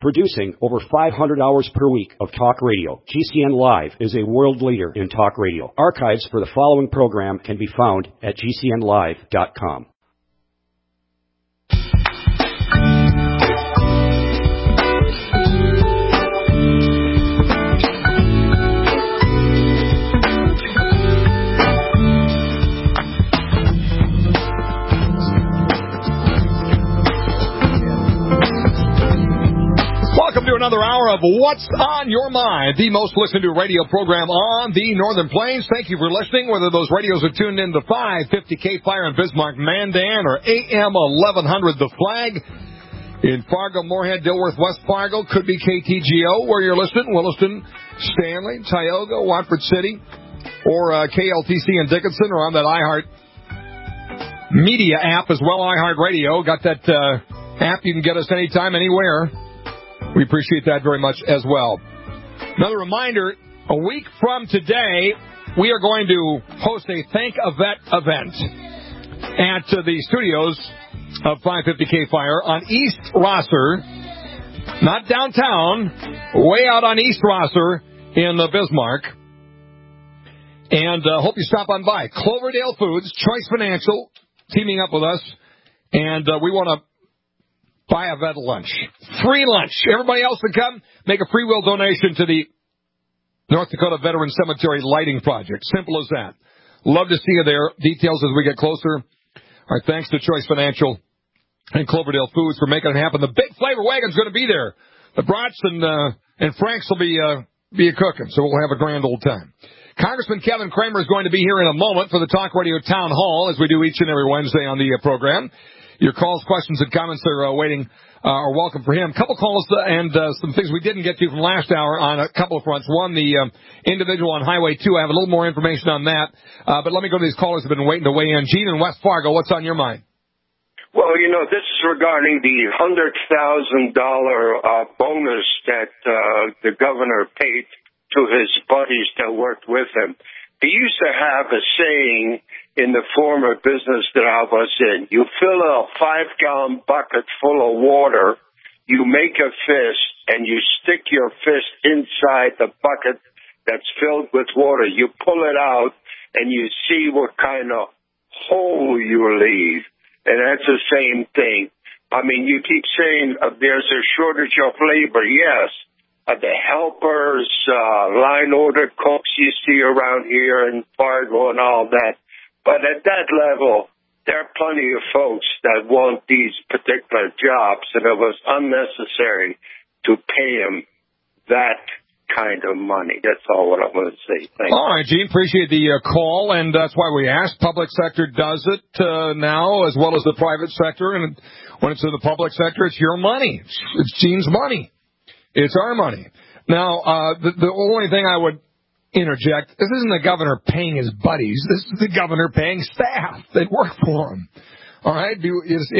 Producing over 500 hours per week of talk radio, GCN Live is a world leader in talk radio. Archives for the following program can be found at gcnlive.com. Welcome to another hour of What's on Your Mind, the most listened to radio program on the Northern Plains. Thank you for listening, whether those radios are tuned in to 550 K-Fire in Bismarck, Mandan, or AM 1100 The Flag in Fargo, Moorhead, Dilworth, West Fargo. Could be KTGO where you're listening, Williston, Stanley, Tioga, Watford City, or KLTC in Dickinson, or on that iHeart Media app as well, iHeart Radio. Got that app. You can get us anytime, anywhere. We appreciate that very much as well. Another reminder, a week from today, we are going to host a Thank a Vet event at the studios of 550 K-Fire on East Rosser, not downtown, way out on East Rosser in Bismarck. And hope you stop on by. Cloverdale Foods, Choice Financial, teaming up with us, and we want to buy a vet lunch. Free lunch. Everybody else can come, make a free will donation to the North Dakota Veteran Cemetery Lighting Project. Simple as that. Love to see you there. Details as we get closer. Our thanks to Choice Financial and Cloverdale Foods for making it happen. The big flavor wagon's going to be there. The brats and Franks will be cooking, so we'll have a grand old time. Congressman Kevin Cramer is going to be here in a moment for the Talk Radio Town Hall, as we do each and every Wednesday on the program. Your calls, questions, and comments are welcome for him. A couple calls and some things we didn't get to from last hour on a couple of fronts. One, the individual on Highway 2. I have a little more information on that. But let me go to these callers who have been waiting to weigh in. Gene in West Fargo, what's on your mind? Well, this is regarding the $100,000 bonus that the governor paid to his buddies that worked with him. He used to have a saying in the former business that I was in. You fill a 5-gallon bucket full of water, you make a fist, and you stick your fist inside the bucket that's filled with water. You pull it out, and you see what kind of hole you leave. And that's the same thing. I mean, you keep saying there's a shortage of labor. Yes. The helpers, line order cooks you see around here in Fargo and all that. But at that level, there are plenty of folks that want these particular jobs, and it was unnecessary to pay them that kind of money. That's all what I'm going to say. Thank you. All right, Gene, appreciate the call, and that's why we asked. Public sector does it now as well as the private sector, and when it's in the public sector, it's your money. It's Gene's money. It's our money. Now, the only thing I would interject, this isn't the governor paying his buddies. This is the governor paying staff that work for him. All right? Your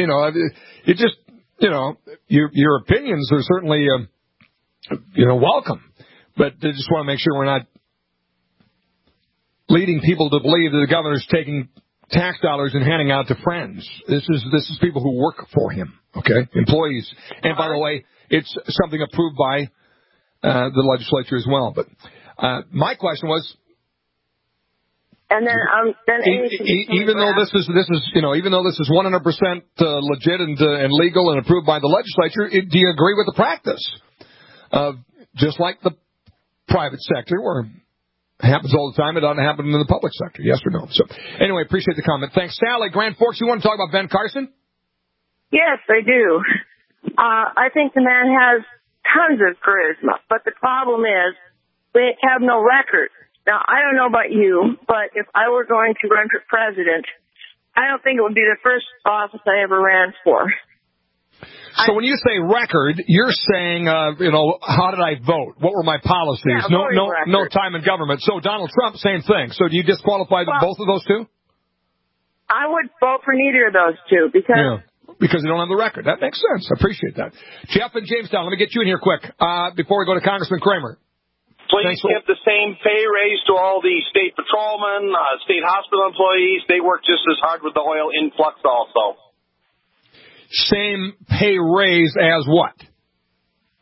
opinions are certainly, welcome. But I just want to make sure we're not leading people to believe that the governor's taking tax dollars and handing out to friends. This is people who work for him, okay? Employees. And by the way, it's something approved by the legislature as well. But my question was, and then even though this is 100% legit and legal and approved by the legislature, do you agree with the practice of just like the private sector, where it happens all the time, it doesn't happen in the public sector? Yes or no? So anyway, appreciate the comment. Thanks, Sally. Grand Forks, you want to talk about Ben Carson? Yes, I do. I think the man has tons of charisma, but the problem is they have no record. Now, I don't know about you, but if I were going to run for president, I don't think it would be the first office I ever ran for. So when you say record, you're saying, how did I vote? What were my policies? Yeah, no time in government. So Donald Trump, same thing. So do you disqualify both of those two? I would vote for neither of those two because you don't have the record. That makes sense. I appreciate that. Jeff in Jamestown, let me get you in here quick before we go to Congressman Cramer. Please give the same pay raise to all the state patrolmen, state hospital employees. They work just as hard with the oil influx also. Same pay raise as what?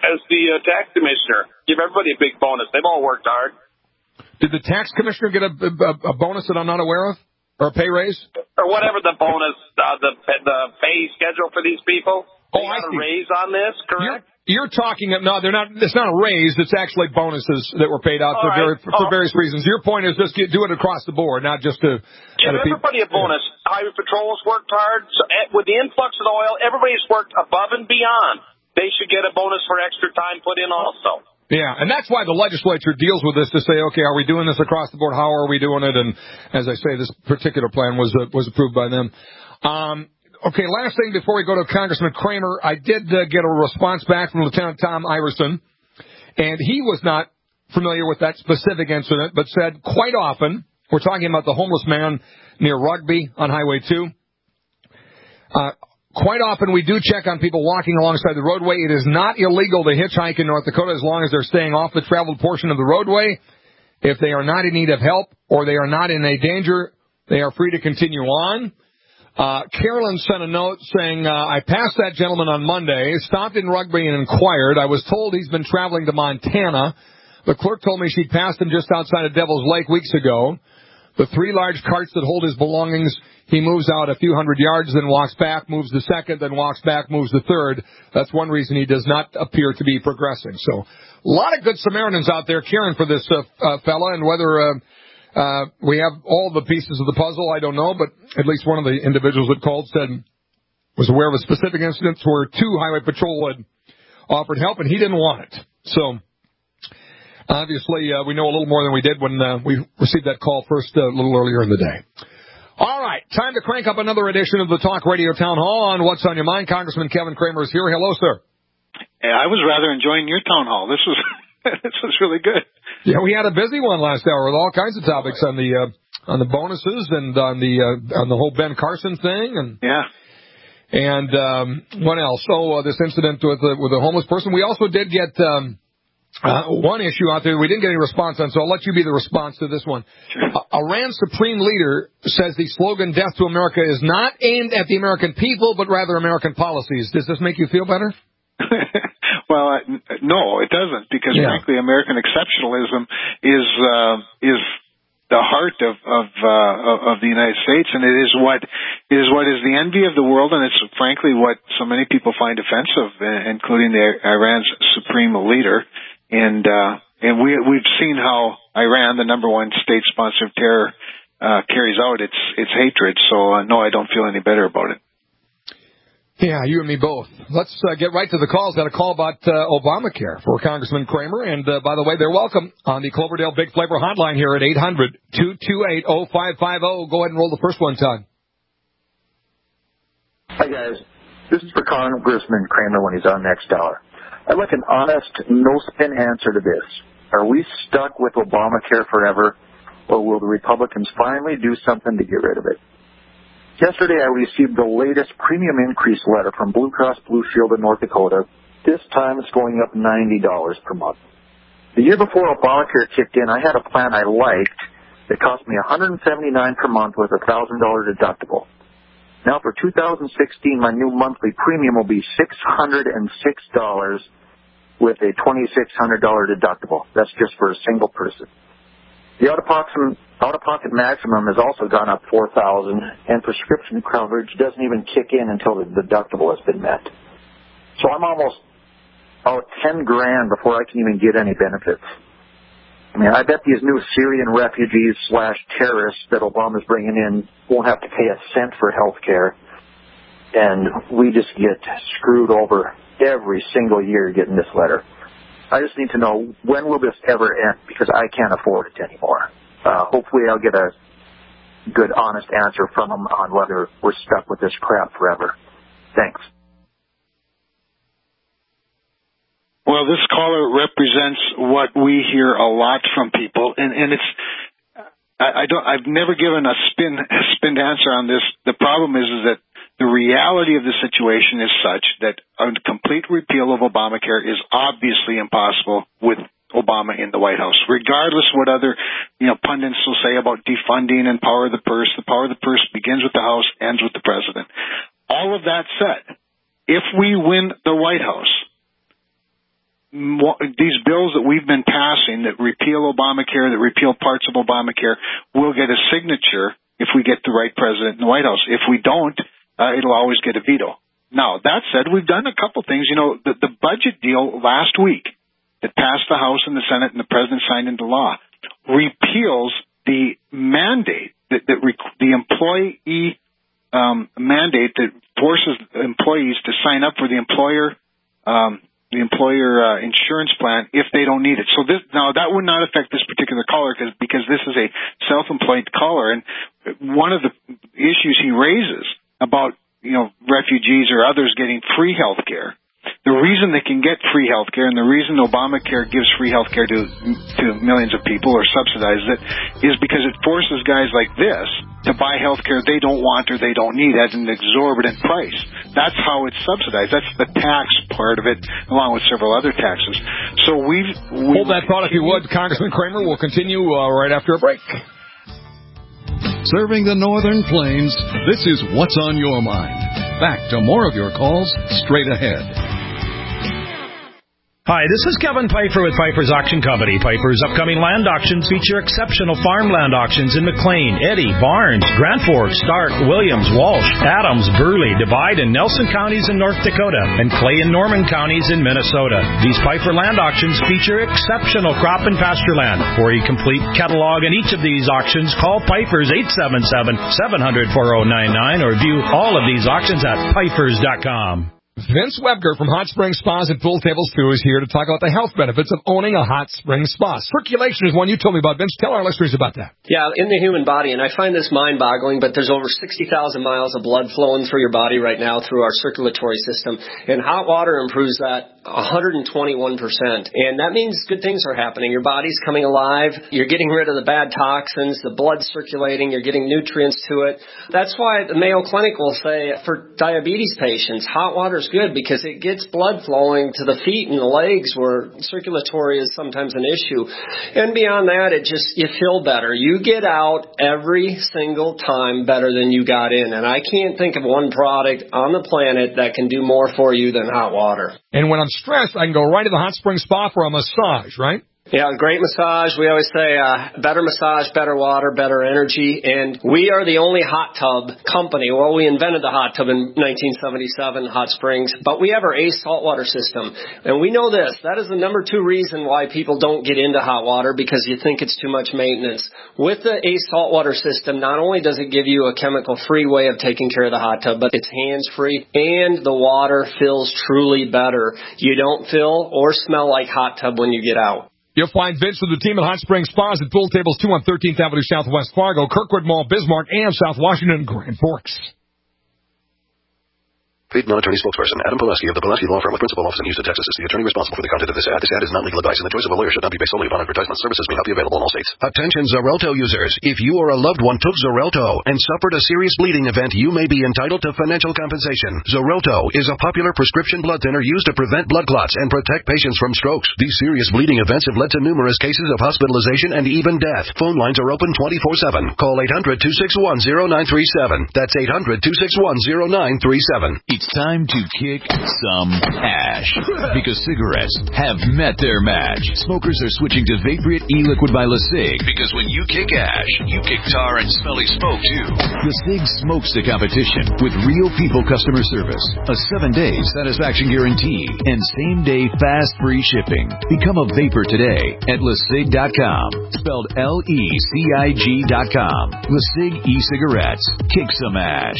as the tax commissioner. Give everybody a big bonus. They've all worked hard. Did the tax commissioner get a bonus that I'm not aware of? Or a pay raise? Or whatever the bonus, the pay schedule for these people. They got a raise on this, correct? You're talking, no, they're not. It's not a raise. It's actually bonuses that were paid out for various reasons. Your point is just do it across the board, not just to give everybody a bonus. Highway Patrol has worked hard. So with the influx of the oil, everybody's worked above and beyond. They should get a bonus for extra time put in also. Yeah, and that's why the legislature deals with this to say, okay, are we doing this across the board? How are we doing it? And as I say, this particular plan was approved by them. Okay, last thing before we go to Congressman Kramer, I did get a response back from Lieutenant Tom Iverson, and he was not familiar with that specific incident, but said quite often, we're talking about the homeless man near Rugby on Highway 2, quite often we do check on people walking alongside the roadway. It is not illegal to hitchhike in North Dakota as long as they're staying off the traveled portion of the roadway. If they are not in need of help or they are not in a danger, they are free to continue on. Carolyn sent a note saying, I passed that gentleman on Monday, stopped in Rugby and inquired. I was told he's been traveling to Montana. The clerk told me she'd passed him just outside of Devil's Lake weeks ago. The 3 large carts that hold his belongings, he moves out a few hundred yards, then walks back, moves the second, then walks back, moves the third. That's one reason he does not appear to be progressing. So a lot of good Samaritans out there caring for this fella, and whether we have all the pieces of the puzzle, I don't know, but at least one of the individuals that called said was aware of a specific incident where 2 Highway Patrol had offered help, and he didn't want it. So obviously, we know a little more than we did when we received that call first a little earlier in the day. All right, time to crank up another edition of the Talk Radio Town Hall on What's on Your Mind. Congressman Kevin Kramer is here. Hello, sir. Hey, I was rather enjoying your town hall. This was really good. Yeah, we had a busy one last hour with all kinds of topics on the bonuses and on the whole Ben Carson thing and what else? So this incident with a homeless person. We also did get one issue out there we didn't get any response on, so I'll let you be the response to this one. Sure. Iran's supreme leader says the slogan "Death to America" is not aimed at the American people, but rather American policies. Does this make you feel better? Well, no, it doesn't, because frankly, American exceptionalism is the heart of the United States, and it is what is the envy of the world, and it's frankly what so many people find offensive, including Iran's supreme leader. And we've seen how Iran, the number one state sponsor of terror, carries out its hatred. So no, I don't feel any better about it. Yeah, you and me both. Let's get right to the calls. Got a call about Obamacare for Congressman Kramer. And, by the way, they're welcome on the Cloverdale Big Flavor hotline here at 800-228-0550. Go ahead and roll the first one, Todd. Hi, guys. This is for Congressman Kramer when he's on next hour. I'd like an honest, no-spin answer to this. Are we stuck with Obamacare forever, or will the Republicans finally do something to get rid of it? Yesterday, I received the latest premium increase letter from Blue Cross Blue Shield in North Dakota. This time, it's going up $90 per month. The year before Obamacare kicked in, I had a plan I liked that cost me $179 per month with a $1,000 deductible. Now, for 2016, my new monthly premium will be $606 with a $2,600 deductible. That's just for a single person. The out-of-pocket maximum has also gone up $4,000, and prescription coverage doesn't even kick in until the deductible has been met. So I'm almost out $10,000 before I can even get any benefits. I mean, I bet these new Syrian refugees / terrorists that Obama's bringing in won't have to pay a cent for health care, and we just get screwed over every single year getting this letter. I just need to know, when will this ever end, because I can't afford it anymore. Hopefully I'll get a good, honest answer from them on whether we're stuck with this crap forever. Thanks. Well, this caller represents what we hear a lot from people, and it's I've never given a spin answer on this. The problem is that the reality of the situation is such that a complete repeal of Obamacare is obviously impossible with Obama in the White House, regardless what other pundits will say about defunding and power of the purse. The power of the purse begins with the House, ends with the president. All of that said, if we win the White House, these bills that we've been passing that repeal Obamacare, that repeal parts of Obamacare, will get a signature if we get the right president in the White House. If we don't, it'll always get a veto. Now, that said, we've done a couple things. You know, the budget deal last week that passed the House and the Senate and the President signed into law repeals the mandate, the employee mandate that forces employees to sign up for the employer insurance plan if they don't need it. So that would not affect this particular caller because this is a self-employed caller. And one of the issues he raises about, refugees or others getting free health care, the reason they can get free health care and the reason Obamacare gives free health care to millions of people or subsidizes it is because it forces guys like this to buy health care they don't want or they don't need at an exorbitant price. That's how it's subsidized. That's the tax part of it, along with several other taxes. So hold that thought if you would, Congressman Kramer. We'll continue right after a break. Serving the Northern Plains, this is What's on Your Mind. Back to more of your calls straight ahead. Hi, this is Kevin Piper with Piper's Auction Company. Piper's upcoming land auctions feature exceptional farmland auctions in McLean, Eddy, Barnes, Grand Forks, Stark, Williams, Walsh, Adams, Burley, Divide, and Nelson counties in North Dakota, and Clay and Norman counties in Minnesota. These Piper land auctions feature exceptional crop and pasture land. For a complete catalog in each of these auctions, call Piper's 877-700-4099 or view all of these auctions at pipers.com. Vince Webger from Hot Springs Spas and Pool Tables 2 is here to talk about the health benefits of owning a hot spring spa. Circulation is one you told me about, Vince. Tell our listeners about that. Yeah, in the human body, and I find this mind-boggling, but there's over 60,000 miles of blood flowing through your body right now through our circulatory system, and hot water improves that 121%. And that means good things are happening. Your body's coming alive. You're getting rid of the bad toxins. The blood's circulating. You're getting nutrients to it. That's why the Mayo Clinic will say for diabetes patients, hot water is good because it gets blood flowing to the feet and the legs where circulatory is sometimes an issue. And beyond that, you feel better. You get out every single time better than you got in. And I can't think of one product on the planet that can do more for you than hot water. And when I'm stressed, I can go right to the hot spring spa for a massage, right? Yeah, great massage. We always say better massage, better water, better energy. And we are the only hot tub company. Well, we invented the hot tub in 1977, Hot Springs. But we have our ACE saltwater system. And we know this. That is the number 2 reason why people don't get into hot water, because you think it's too much maintenance. With the ACE saltwater system, not only does it give you a chemical-free way of taking care of the hot tub, but it's hands-free and the water feels truly better. You don't feel or smell like hot tub when you get out. You'll find Vince with the team at Hot Springs Spas and Pool Tables 2 on 13th Avenue Southwest Fargo, Kirkwood Mall, Bismarck, and South Washington, Grand Forks. Paid non-attorney spokesperson Adam Pileski of the Pileski Law Firm with principal office in Houston, Texas is the attorney responsible for the content of this ad. This ad is not legal advice, and the choice of a lawyer should not be based solely upon advertisement. Services may not be available in all states. Attention Xarelto users. If you or a loved one took Xarelto and suffered a serious bleeding event, you may be entitled to financial compensation. Xarelto is a popular prescription blood thinner used to prevent blood clots and protect patients from strokes. These serious bleeding events have led to numerous cases of hospitalization and even death. Phone lines are open 24/7. Call 800-261-0937. That's 800-261-0937. It's time to kick some ash, because cigarettes have met their match. Smokers are switching to Vaporite e-liquid by LeSig, because when you kick ash, you kick tar and smelly smoke too. LeSig smokes the competition with real people customer service, a 7-day satisfaction guarantee, and same-day fast free shipping. Become a vapor today at LeSig.com, spelled LECIG.com. LeSig e-cigarettes. Kick some ash.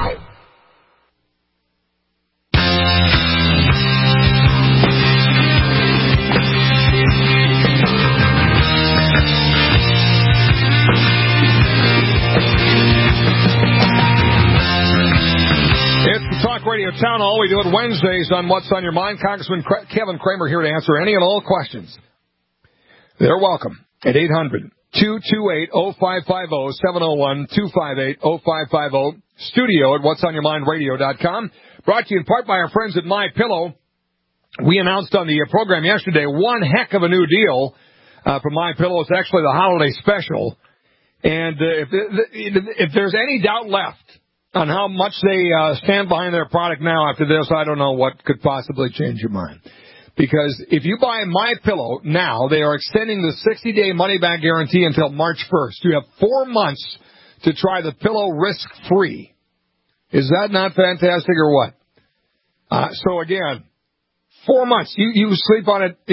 Radio Town Hall. We do it Wednesdays on What's on Your Mind. Congressman Kevin Kramer here to answer any and all questions. They're welcome at 800-228-0550, 701-258-0550, studio at whatsonyourmindradio.com. Brought to you in part by our friends at MyPillow. We announced on the program yesterday one heck of a new deal from MyPillow. It's actually the holiday special. And if there's any doubt left on how much they stand behind their product now after this, I don't know what could possibly change your mind. Because if you buy MyPillow now, they are extending the 60-day money-back guarantee until March 1st. You have 4 months to try the pillow risk-free. Is that not fantastic or what? So again, 4 months. You sleep on it,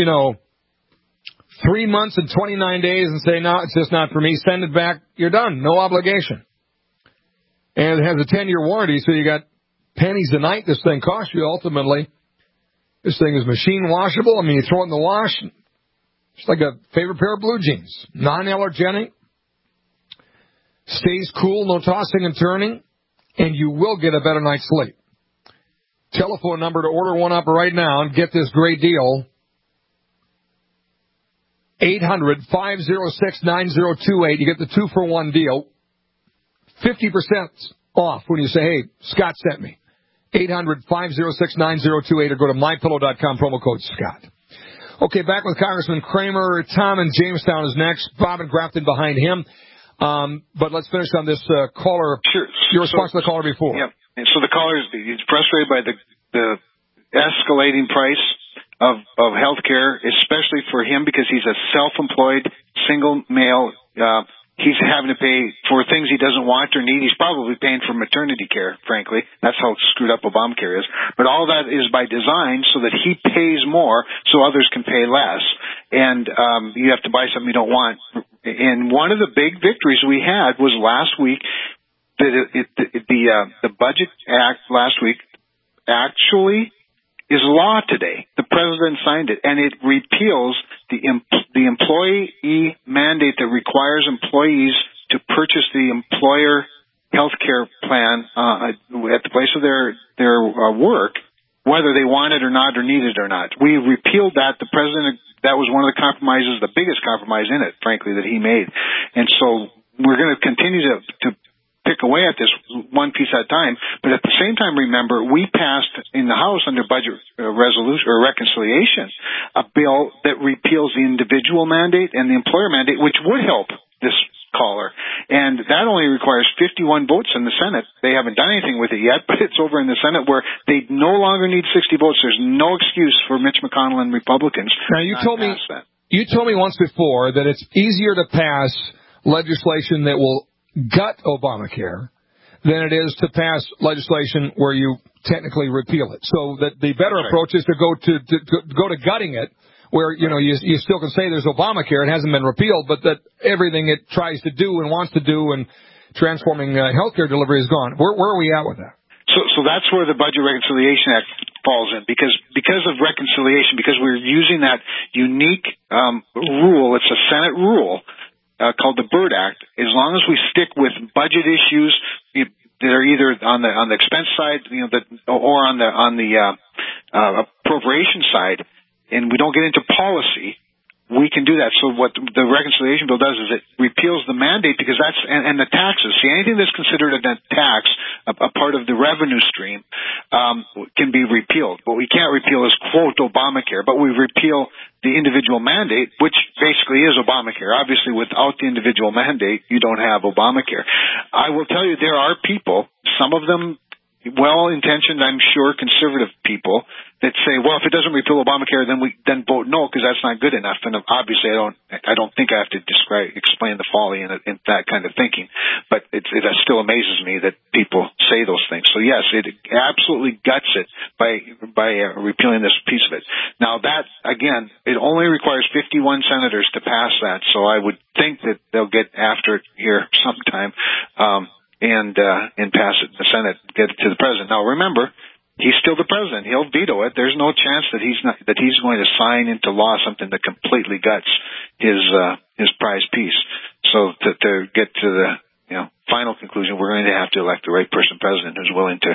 3 months and 29 days and say, no, it's just not for me. Send it back. You're done. No obligation. And it has a 10-year warranty, so you got pennies a night this thing costs you ultimately. This thing is machine washable. I mean, you throw it in the wash. It's like a favorite pair of blue jeans. Non-allergenic. Stays cool, no tossing and turning. And you will get a better night's sleep. Telephone number to order one up right now and get this great deal. 800-506-9028. You get the 2-for-1 deal. 50% off when you say, hey, Scott sent me. 800-506-9028 or go to mypillow.com, promo code Scott. Okay, back with Congressman Cramer. Tom in Jamestown is next. Bob in Grafton behind him. But let's finish on this caller. Sure. Your response to the caller before. Yeah. And so the caller is frustrated by the escalating price of health care, especially for him because he's a self-employed single male. He's having to pay for things he doesn't want or need. He's probably paying for maternity care, frankly. That's how screwed up Obamacare is. But all that is by design so that he pays more so others can pay less. And you have to buy something you don't want. And one of the big victories we had was last week. The Budget Act last week actually is law today. The president signed it, and it repeals the employee mandate that requires employees to purchase the employer health care plan at the place of their work, whether they want it or not or need it or not. We repealed that. The president, that was one of the compromises, the biggest compromise in it, frankly, that he made. And so we're going to continue to pick away at this one piece at a time. But at the same time, remember, we passed in the House under budget resolution or reconciliation a bill that repeals the individual mandate and the employer mandate, which would help this caller. And that only requires 51 votes in the Senate. They haven't done anything with it yet, but it's over in the Senate where they no longer need 60 votes. There's no excuse for Mitch McConnell and Republicans. Now, you told me once before that it's easier to pass legislation that will gut Obamacare than it is to pass legislation where you technically repeal it. So that the better approach is to go to gutting it, where you still can say there's Obamacare, it hasn't been repealed, but that everything it tries to do and wants to do and transforming healthcare delivery is gone. Where are we at with that? So that's where the Budget Reconciliation Act falls in, because of reconciliation, because we're using that unique rule. It's a Senate rule. Called the Byrd Act. As long as we stick with budget issues that are either on the expense side, or on the appropriation side, and we don't get into policy, we can do that. So what the reconciliation bill does is it repeals the mandate, because that's and the taxes. See, anything that's considered a tax, a part of the revenue stream, can be repealed. What we can't repeal is quote Obamacare, but we repeal the individual mandate, which basically is Obamacare. Obviously, without the individual mandate, you don't have Obamacare. I will tell you, there are people, some of them well-intentioned, I'm sure, conservative people that say, well, if it doesn't repeal Obamacare, then vote no, because that's not good enough. And obviously, I don't think I have to explain the folly in that kind of thinking. But it still amazes me that people say those things. So yes, it absolutely guts it by repealing this piece of it. Now that, again, it only requires 51 senators to pass that. So I would think that they'll get after it here sometime. And pass it in the Senate, get it to the president. Now remember, he's still the president. He'll veto it. There's no chance that he's going to sign into law something that completely guts his prize piece. So to get to the final conclusion, we're going to have to elect the right person president who's willing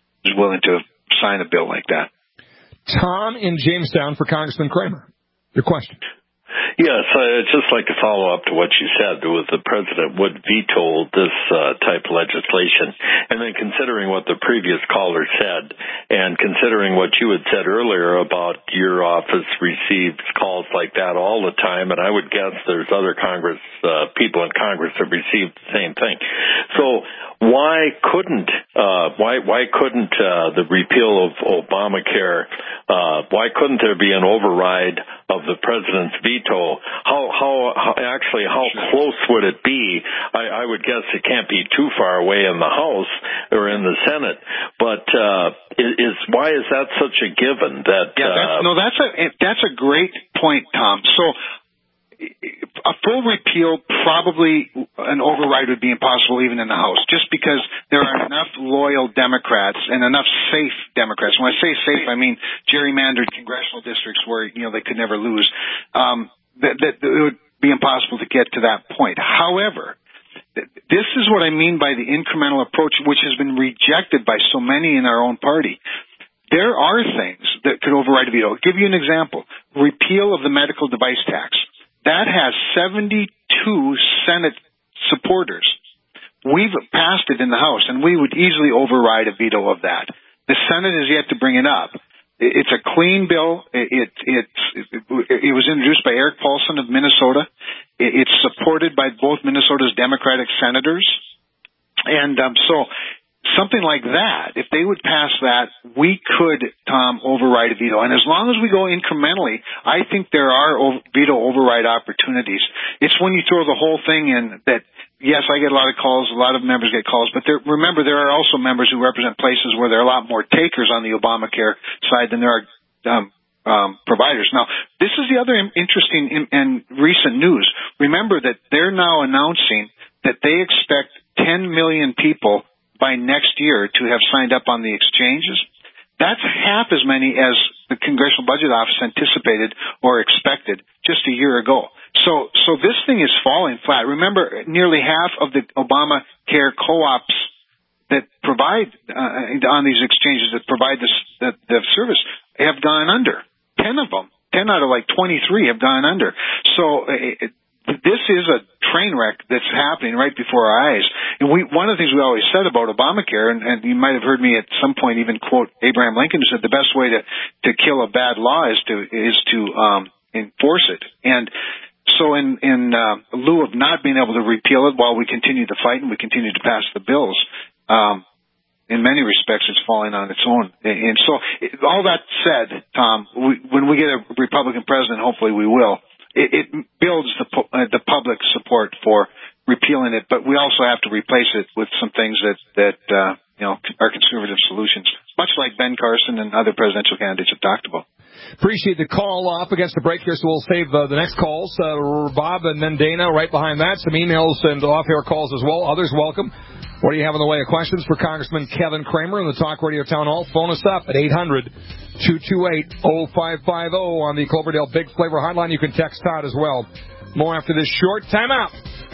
to sign a bill like that. Tom in Jamestown for Congressman Cramer. Your question. Yes, I'd just like to follow up to what you said. The president would veto this type of legislation. And then considering what the previous caller said and considering what you had said earlier about your office receives calls like that all the time, and I would guess there's other people in Congress that received the same thing. So why couldn't the repeal of Obamacare? Why couldn't there be an override of the president's veto? How close would it be? I would guess it can't be too far away in the House or in the Senate. But why is that such a given? That's a great point, Tom. So a full repeal, probably an override would be impossible even in the House, just because there are enough loyal Democrats and enough safe Democrats. When I say safe, I mean gerrymandered congressional districts where they could never lose. That it would be impossible to get to that point. However, this is what I mean by the incremental approach, which has been rejected by so many in our own party. There are things that could override a veto. I'll give you an example. Repeal of the medical device tax. That has 72 Senate supporters. We've passed it in the House, and we would easily override a veto of that. The Senate has yet to bring it up. It's a clean bill. It was introduced by Eric Paulson of Minnesota. It's supported by both Minnesota's Democratic senators. And so something like that, if they would pass that, we could, Tom, override a veto. And as long as we go incrementally, I think there are veto override opportunities. It's when you throw the whole thing in that, yes, I get a lot of calls, a lot of members get calls, but remember, there are also members who represent places where there are a lot more takers on the Obamacare side than there are providers. Now, this is the other interesting and recent news. Remember that they're now announcing that they expect 10 million people by next year to have signed up on the exchanges. That's half as many as the Congressional Budget Office anticipated or expected just a year ago. So this thing is falling flat. Remember, nearly half of the Obamacare co-ops that provide on these exchanges that provide the service have gone under. 10 of them, 10 out of 23 have gone under. So this is a train wreck that's happening right before our eyes. And one of the things we always said about Obamacare, and you might have heard me at some point even quote Abraham Lincoln, who said the best way to kill a bad law is to enforce it. And so in lieu of not being able to repeal it while we continue to fight and we continue to pass the bills, in many respects it's falling on its own. And so all that said, Tom, when we get a Republican president, hopefully we will, it builds the public support for repealing it, but we also have to replace it with some things that are conservative solutions, much like Ben Carson and other presidential candidates have talked about. Appreciate the call off against the break here, so we'll save the next calls. Bob and then Dana right behind that. Some emails and off-air calls as well. Others welcome. What do you have in the way of questions for Congressman Kevin Cramer in the Talk Radio Town Hall? Phone us up at 800-228-0550 on the Cloverdale Big Flavor Hotline. You can text Todd as well. More after this short timeout.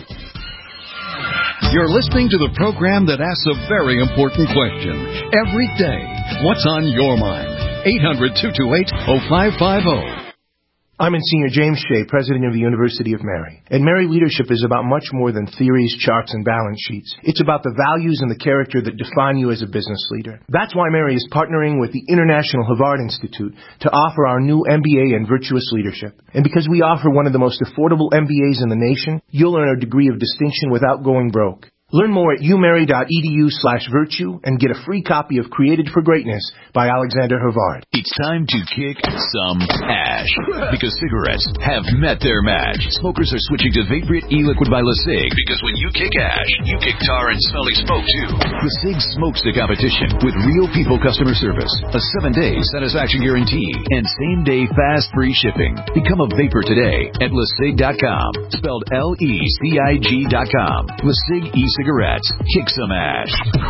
You're listening to the program that asks a very important question every day. What's on your mind? 800-228-0550. I'm Monsignor James Shea, president of the University of Mary. And Mary leadership is about much more than theories, charts, and balance sheets. It's about the values and the character that define you as a business leader. That's why Mary is partnering with the International Havard Institute to offer our new MBA in Virtuous Leadership. And because we offer one of the most affordable MBAs in the nation, you'll earn a degree of distinction without going broke. Learn more at umary.edu/virtue and get a free copy of Created for Greatness by Alexander Havard. It's time to kick some ash because cigarettes have met their match. Smokers are switching to Vaporite e-liquid by LeSig because when you kick ash, you kick tar and smelly smoke too. LeSig smokes the competition with real people customer service, a 7-day satisfaction guarantee, and same-day fast free shipping. Become a vapor today at LeSig.com, spelled LECIG.com. LeSig e-cigarettes. Kick some ash.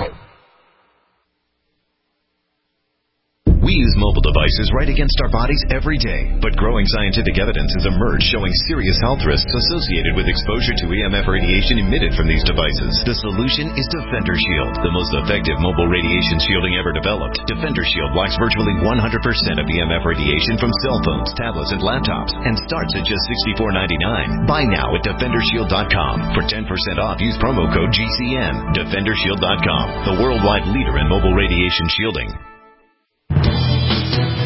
We use mobile devices right against our bodies every day, but growing scientific evidence has emerged showing serious health risks associated with exposure to EMF radiation emitted from these devices. The solution is Defender Shield, the most effective mobile radiation shielding ever developed. Defender Shield blocks virtually 100% of EMF radiation from cell phones, tablets, and laptops, and starts at just $64.99. Buy now at DefenderShield.com. For 10% off, use promo code GCN. DefenderShield.com, the worldwide leader in mobile radiation shielding.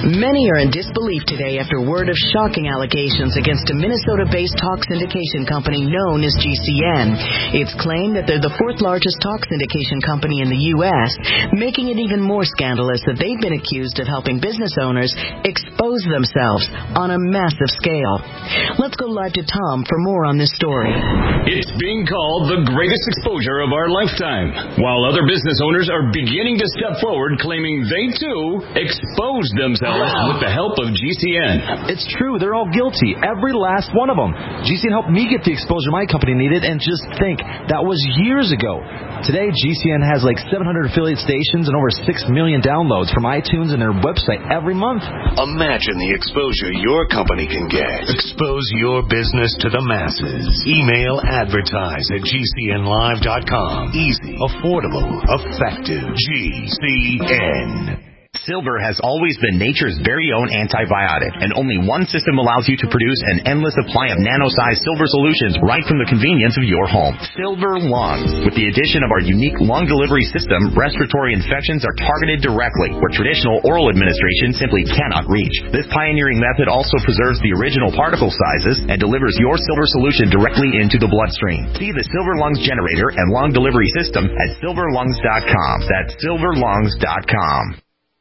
Many are in disbelief today after word of shocking allegations against a Minnesota-based talk syndication company known as GCN. It's claimed that they're the fourth largest talk syndication company in the U.S., making it even more scandalous that they've been accused of helping business owners expose themselves on a massive scale. Let's go live to Tom for more on this story. It's being called the greatest exposure of our lifetime, while other business owners are beginning to step forward claiming they, too, exposed themselves with the help of GCN. It's true. They're all guilty. Every last one of them. GCN helped me get the exposure my company needed, and just think, that was years ago. Today, GCN has like 700 affiliate stations and over 6 million downloads from iTunes and their website every month. Imagine the exposure your company can get. Expose your business to the masses. Email advertise@gcnlive.com. Easy, affordable, effective. GCN. Silver has always been nature's very own antibiotic, and only one system allows you to produce an endless supply of nano-sized silver solutions right from the convenience of your home. Silver Lungs. With the addition of our unique lung delivery system, respiratory infections are targeted directly, where traditional oral administration simply cannot reach. This pioneering method also preserves the original particle sizes and delivers your silver solution directly into the bloodstream. See the Silver Lungs generator and lung delivery system at silverlungs.com. That's silverlungs.com.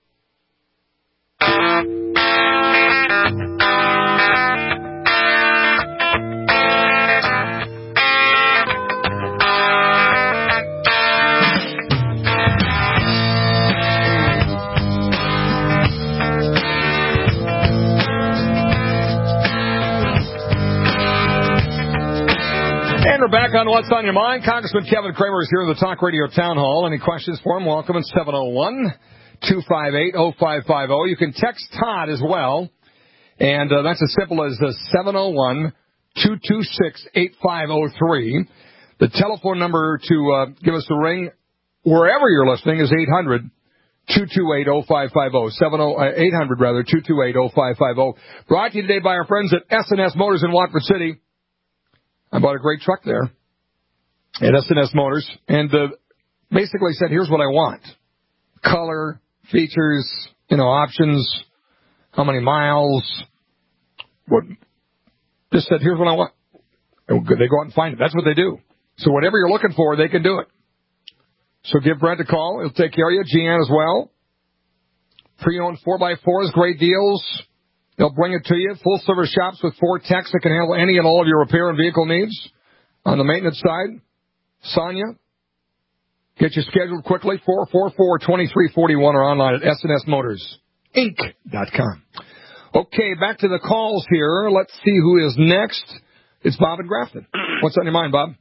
And we're back on What's on Your Mind. Congressman Kevin Cramer is here in the Talk Radio Town Hall. Any questions for him? Welcome at 701-258-0550. You can text Todd as well, and that's as simple as 701-226-8503. The telephone number to give us a ring wherever you're listening is 800-228-0550. 800-228-0550. Brought to you today by our friends at S&S Motors in Watford City. I bought a great truck there at S&S Motors, and basically said, here's what I want. Color, features, options, how many miles. Just said, here's what I want. They go out and find it. That's what they do. So whatever you're looking for, they can do it. So give Brent a call. He'll take care of you. GN as well. Pre-owned 4x4s, great deals. They'll bring it to you. Full-service shops with 4 techs that can handle any and all of your repair and vehicle needs. On the maintenance side, Sonia, get you scheduled quickly, 444-2341 or online at snsmotorsinc.com. Okay, back to the calls here. Let's see who is next. It's Bob in Grafton. What's on your mind, Bob?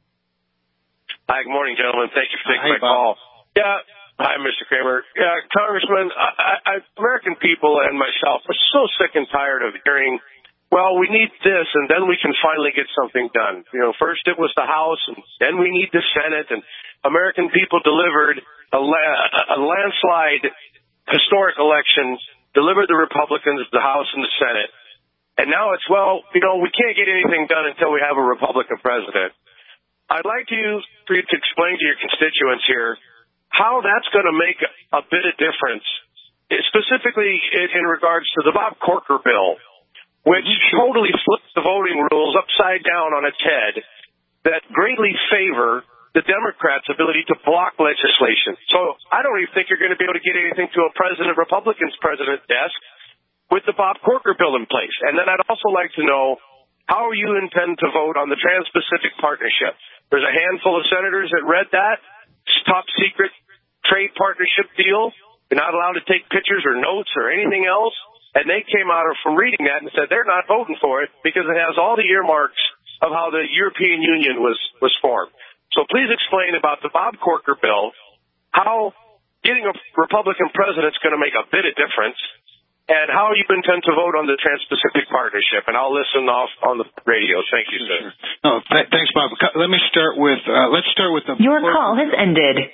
Hi, good morning, gentlemen. Thank you for taking my call. Yeah. Hi, Mr. Cramer. Congressman, American people and myself are so sick and tired of hearing, well, we need this, and then we can finally get something done. First it was the House, and then we need the Senate, and American people delivered a landslide historic election, delivered the Republicans the House and the Senate, and now it's, we can't get anything done until we have a Republican president. I'd like for you to explain to your constituents here how that's going to make a bit of difference, specifically in regards to the Bob Corker bill, which totally flips the voting rules upside down on its head, that greatly favor the Democrats' ability to block legislation. So I don't even think you're going to be able to get anything to a Republican's president's desk with the Bob Corker bill in place. And then I'd also like to know how you intend to vote on the Trans-Pacific Partnership. There's a handful of senators that read that. It's top secret trade partnership deal. You're not allowed to take pictures or notes or anything else. And they came out from reading that and said they're not voting for it because it has all the earmarks of how the European Union was formed. So please explain about the Bob Corker bill, how getting a Republican president is going to make a bit of difference, and how you intend to vote on the Trans-Pacific Partnership. And I'll listen off on the radio. Thank you, sir. Thanks, Bob. Let me start with, Your call has ended.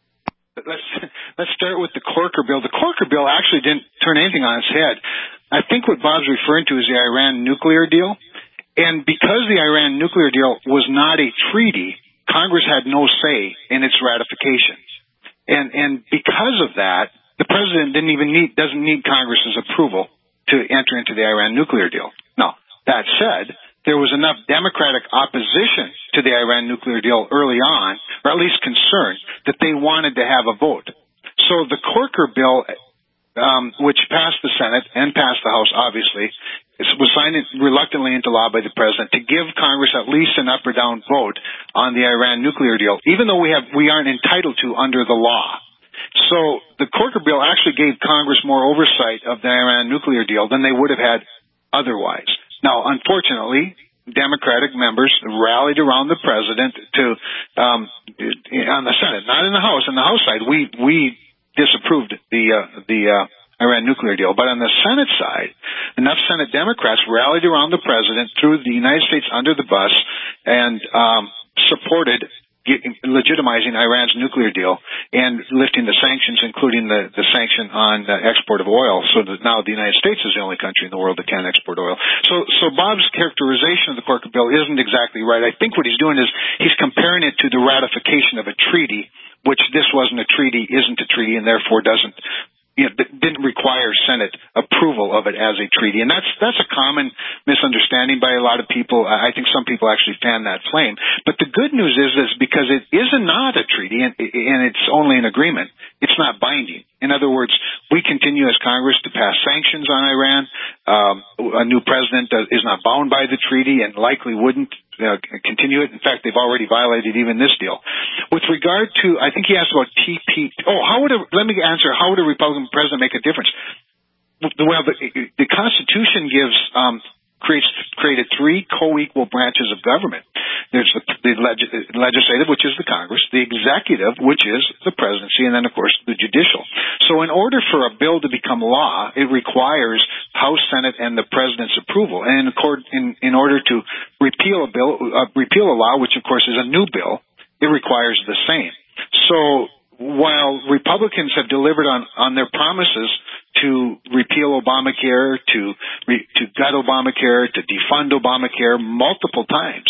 Let's start with the Corker bill. The Corker bill actually didn't turn anything on its head. I think what Bob's referring to is the Iran nuclear deal. And because the Iran nuclear deal was not a treaty, Congress had no say in its ratification. And because of that, the president doesn't need Congress's approval to enter into the Iran nuclear deal. Now, that said, there was enough Democratic opposition to the Iran nuclear deal early on, or at least concern, that they wanted to have a vote. So the Corker bill, which passed the Senate and passed the House, obviously, was signed reluctantly into law by the president to give Congress at least an up or down vote on the Iran nuclear deal, even though we aren't entitled to under the law. So the Corker bill actually gave Congress more oversight of the Iran nuclear deal than they would have had otherwise. Now, unfortunately, Democratic members rallied around the president to on the Senate, not in the House. On the House side, we disapproved the Iran nuclear deal, but on the Senate side, enough Senate Democrats rallied around the president, threw the United States under the bus, and supported legitimizing Iran's nuclear deal and lifting the sanctions, including the sanction on the export of oil, so that now the United States is the only country in the world that can export oil. So Bob's characterization of the Corker bill isn't exactly right. I think what he's doing is he's comparing it to the ratification of a treaty, which this wasn't a treaty, isn't a treaty, and therefore didn't require Senate approval of it as a treaty. And that's a common misunderstanding by a lot of people. I think some people actually fan that flame. But the good news is because it is not a treaty and it's only an agreement, it's not binding. In other words, we continue as Congress to pass sanctions on Iran. A new president is not bound by the treaty and likely wouldn't continue it. In fact, they've already violated even this deal. With regard to, I think he asked about TP. Let me answer. How would a Republican president make a difference? Well, the Constitution created three co-equal branches of government. There's the legislative, which is the Congress, the executive, which is the presidency, and then, of course, the judicial. So in order for a bill to become law, it requires House, Senate, and the president's approval. And in order to repeal a law, which, of course, is a new bill, it requires the same. So while Republicans have delivered on their promises to repeal Obamacare, to gut Obamacare, to defund Obamacare multiple times,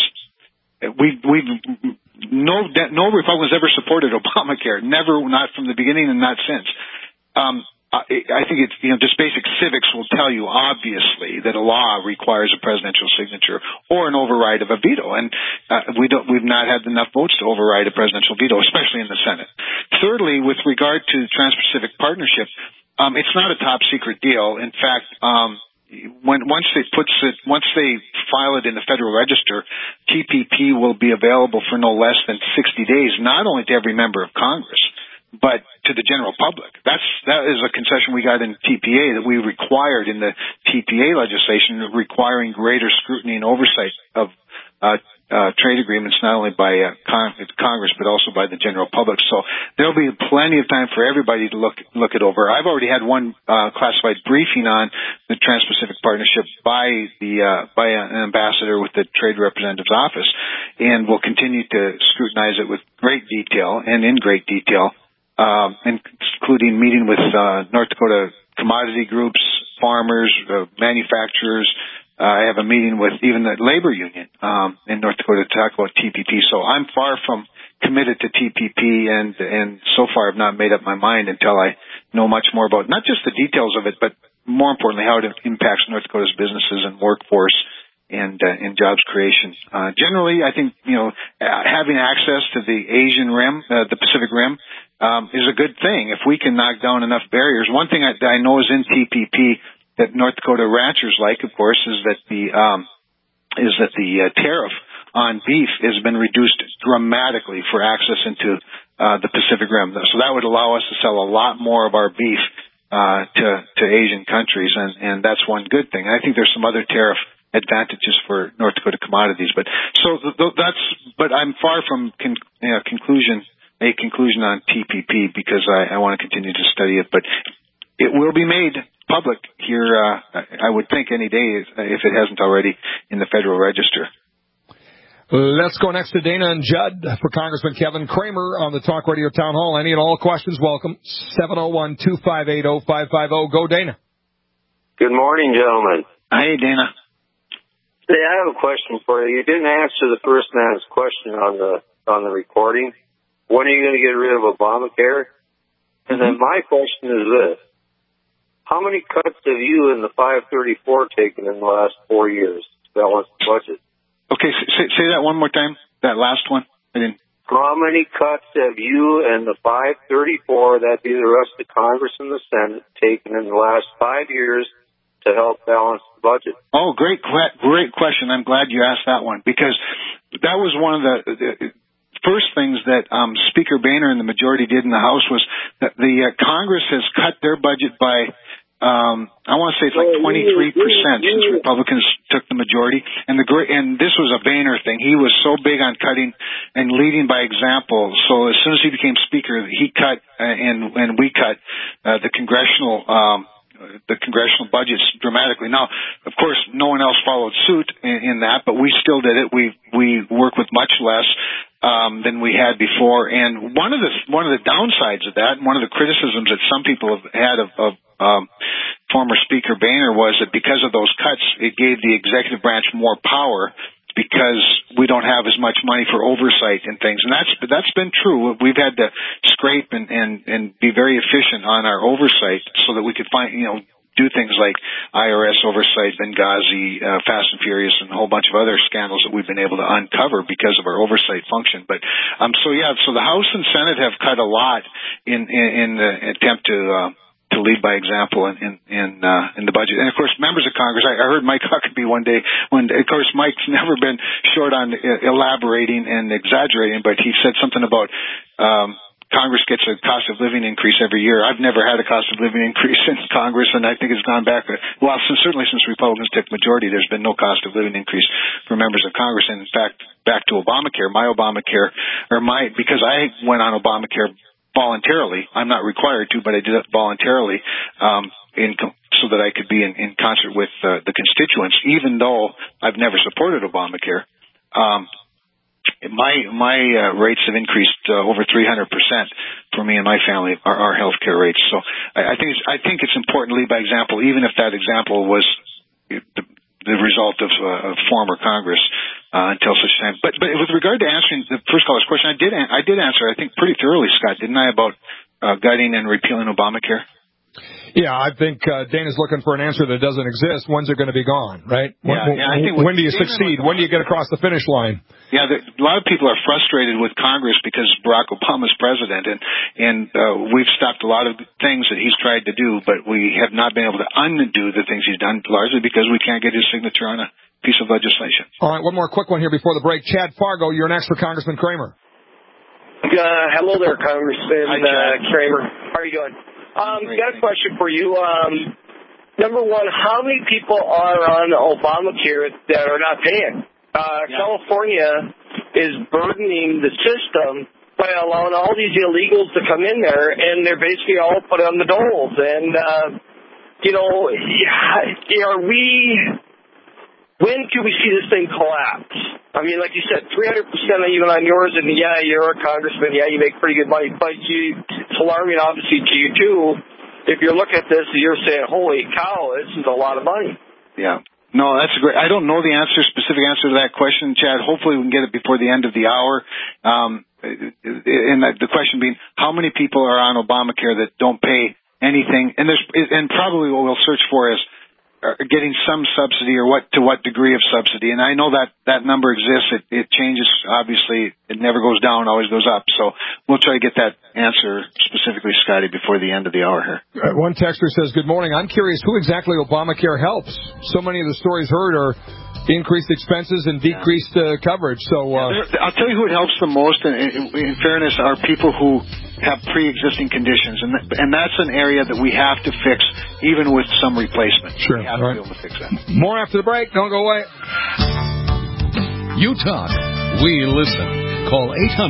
no Republicans ever supported Obamacare, never, not from the beginning and not since. I think it's, just basic civics will tell you, obviously, that a law requires a presidential signature or an override of a veto. And we've not had enough votes to override a presidential veto, especially in the Senate. Thirdly, with regard to Trans-Pacific Partnership, it's not a top secret deal. In fact, once they file it in the Federal Register, TPP will be available for no less than 60 days, not only to every member of Congress, but to the general public. That is a concession we got in TPA that we required in the TPA legislation, requiring greater scrutiny and oversight of trade agreements, not only by Congress, but also by the general public. So there'll be plenty of time for everybody to look it over. I've already had one classified briefing on the Trans-Pacific Partnership by an ambassador with the Trade Representative's office, and we'll continue to scrutinize it with great detail and in great detail, including meeting with North Dakota commodity groups, farmers, manufacturers. I have a meeting with even the labor union in North Dakota to talk about TPP. So I'm far from committed to TPP, and so far I've not made up my mind until I know much more about not just the details of it, but more importantly how it impacts North Dakota's businesses and workforce and jobs creation. Generally, I think having access to the Asian Rim, the Pacific Rim, is a good thing if we can knock down enough barriers. One thing I know is in TPP that North Dakota ranchers like, of course, is that the tariff on beef has been reduced dramatically for access into the Pacific Rim. So that would allow us to sell a lot more of our beef to Asian countries, and that's one good thing. I think there's some other tariff advantages for North Dakota commodities, but I'm far from a conclusion on TPP because I want to continue to study it, but it will be made public here, I would think, any day if it hasn't already in the Federal Register. Let's go next to Dana and Judd for Congressman Kevin Cramer on the Talk Radio Town Hall. Any and all questions, welcome. 701-258-0550. Go, Dana. Good morning, gentlemen. Hey, Dana. Hey, I have a question for you. You didn't answer the first man's question on the recording. When are you going to get rid of Obamacare? And then my question is this. How many cuts have you and the 534 taken in the last 4 years to balance the budget? Okay, say that one more time, that last one. I didn't. How many cuts have you and the 534, that'd be the rest of Congress and the Senate, taken in the last 5 years to help balance the budget? Oh, great question. I'm glad you asked that one, because that was one of the first things that Speaker Boehner and the majority did in the House was that the Congress has cut their budget by, I want to say it's like 23% since Republicans took the majority. And this was a Boehner thing. He was so big on cutting and leading by example. So as soon as he became Speaker, he cut and we cut the congressional budgets dramatically. Now, of course, no one else followed suit in that, but we still did it. We work with much less than we had before. And one of the downsides of that, and one of the criticisms that some people have had of former Speaker Boehner was that because of those cuts, it gave the executive branch more power because we don't have as much money for oversight and things. And that's been true. We've had to scrape and be very efficient on our oversight so that we could do things like IRS oversight, Benghazi, Fast and Furious, and a whole bunch of other scandals that we've been able to uncover because of our oversight function. But so the House and Senate have cut a lot in the attempt to lead by example in the budget. And of course, members of Congress, I heard Mike Huckabee one day, of course, Mike's never been short on elaborating and exaggerating, but he said something about Congress gets a cost of living increase every year. I've never had a cost of living increase in Congress, and I think it's gone back. Well, certainly since Republicans took majority, there's been no cost of living increase for members of Congress. And in fact, back to Obamacare, because I went on Obamacare voluntarily. I'm not required to, but I did it voluntarily, so that I could be in concert with the constituents, even though I've never supported Obamacare. My rates have increased over 300% for me and my family, our health care rates. So I think it's important to lead by example, even if that example was the result of former Congress until such time. But with regard to answering the first caller's question, I did answer, I think, pretty thoroughly, Scott, didn't I, about gutting and repealing Obamacare? Yeah, I think Dana's looking for an answer that doesn't exist. When's it going to be gone, right? I think when do you succeed? When do you get across the finish line? Yeah, a lot of people are frustrated with Congress because Barack Obama's president, and we've stopped a lot of things that he's tried to do, but we have not been able to undo the things he's done, largely because we can't get his signature on a piece of legislation. All right, one more quick one here before the break. Chad Fargo, you're next for Congressman Kramer. Hello there, Congressman Kramer. How are you doing? Got a question for you. Number one, how many people are on Obamacare that are not paying? California is burdening the system by allowing all these illegals to come in there, and they're basically all put on the doles. And, when can we see this thing collapse? I mean, like you said, 300% even on yours, and yeah, you're a congressman, yeah, you make pretty good money, but it's alarming, obviously, to you, too. If you're looking at this, you're saying, holy cow, this is a lot of money. Yeah. No, that's great. I don't know the specific answer to that question, Chad. Hopefully we can get it before the end of the hour. And the question being, how many people are on Obamacare that don't pay anything? And probably what we'll search for is getting some subsidy, or to what degree of subsidy. And I know that number exists. It changes, obviously. It never goes down, always goes up. So we'll try to get that answer specifically, Scotty, before the end of the hour here. One texter says, good morning. I'm curious who exactly Obamacare helps. So many of the stories heard are increased expenses and decreased coverage. So I'll tell you who it helps the most, in fairness, are people who have pre-existing conditions, and that's an area that we have to fix, even with some replacement. Sure. We have to be able to fix that. More after the break. Don't go away. You talk, we listen. Call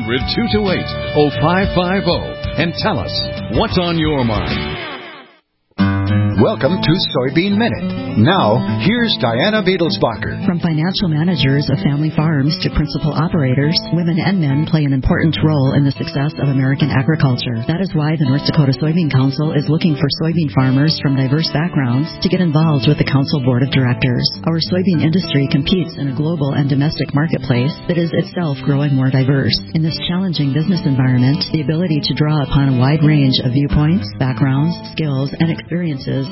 800-228-0550 and tell us what's on your mind. Welcome to Soybean Minute. Now, here's Diana Beadlesbacher. From financial managers of family farms to principal operators, women and men play an important role in the success of American agriculture. That is why the North Dakota Soybean Council is looking for soybean farmers from diverse backgrounds to get involved with the Council Board of Directors. Our soybean industry competes in a global and domestic marketplace that is itself growing more diverse. In this challenging business environment, the ability to draw upon a wide range of viewpoints, backgrounds, skills, and experiences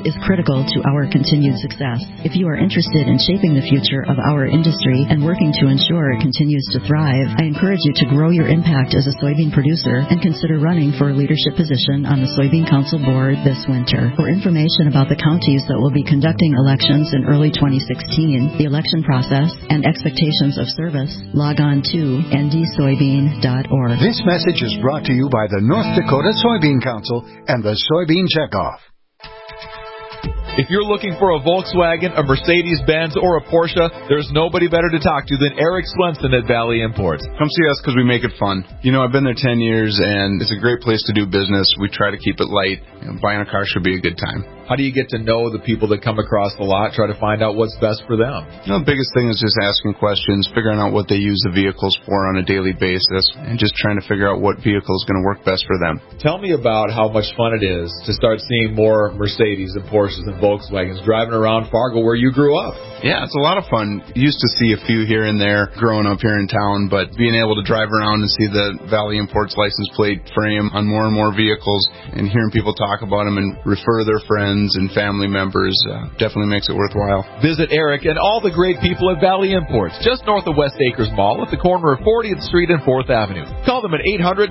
is critical to our continued success. If you are interested in shaping the future of our industry and working to ensure it continues to thrive, I encourage you to grow your impact as a soybean producer and consider running for a leadership position on the Soybean Council Board this winter. For information about the counties that will be conducting elections in early 2016, the election process, and expectations of service, log on to ndsoybean.org. This message is brought to you by the North Dakota Soybean Council and the Soybean Checkoff. If you're looking for a Volkswagen, a Mercedes-Benz, or a Porsche, there's nobody better to talk to than Eric Swenson at Valley Imports. Come see us because we make it fun. You know, I've been there 10 years, and it's a great place to do business. We try to keep it light. Buying a car should be a good time. How do you get to know the people that come across the lot, try to find out what's best for them? You know, the biggest thing is just asking questions, figuring out what they use the vehicles for on a daily basis, and just trying to figure out what vehicle is going to work best for them. Tell me about how much fun it is to start seeing more Mercedes and Porsches and Volkswagens driving around Fargo where you grew up. Yeah, it's a lot of fun. Used to see a few here and there growing up here in town, but being able to drive around and see the Valley Imports license plate frame on more and more vehicles and hearing people talk about them and refer their friends and family members definitely makes it worthwhile. Visit Eric and all the great people at Valley Imports, just north of West Acres Mall at the corner of 40th Street and 4th Avenue. Call them at